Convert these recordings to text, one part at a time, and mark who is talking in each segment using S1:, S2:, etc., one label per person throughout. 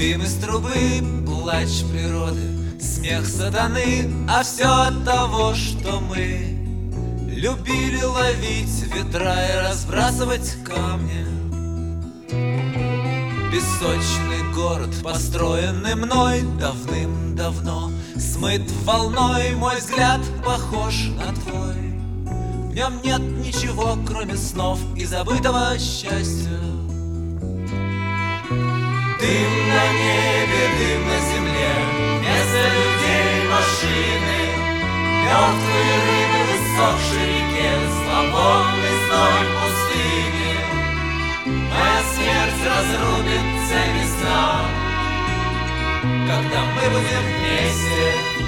S1: Дым из трубы, плач природы, смех сатаны, а все от того, что мы любили ловить ветра и разбрасывать камни. Песочный город, построенный мной давным-давно, смыт волной, мой взгляд похож на твой. В нем нет ничего, кроме снов и забытого счастья. Дым на небе, дым на земле, вместо людей машины, мертвые рыбы в иссохшей реке, зловонный зной пустыни. Моя смерть разрубит цепи сна, когда мы будем вместе.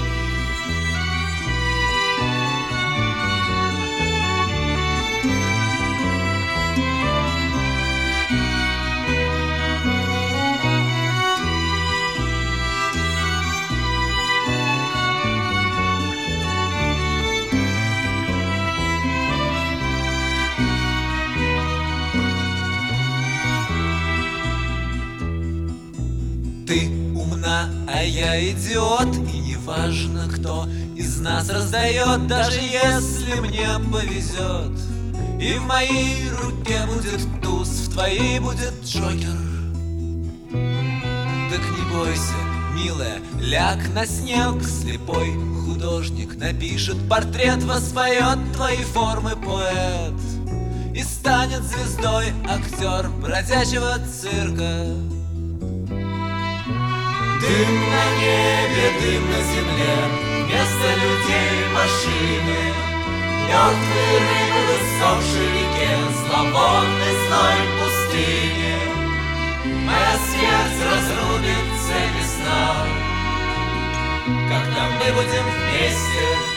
S1: Ты умна, а я идиот, и неважно, кто из нас раздает, даже если мне повезет. И в моей руке будет туз, в твоей будет джокер. Так не бойся, милая, ляг на снег, слепой художник напишет портрет, воспоет твои формы поэт и станет звездой актер бродячего цирка. Дым на небе, дым на земле, вместо людей машины, мертвые рыбы в иссохшей реке, зловонный зной пустыни. Моя смерть разрубит цепи сна, когда мы будем вместе.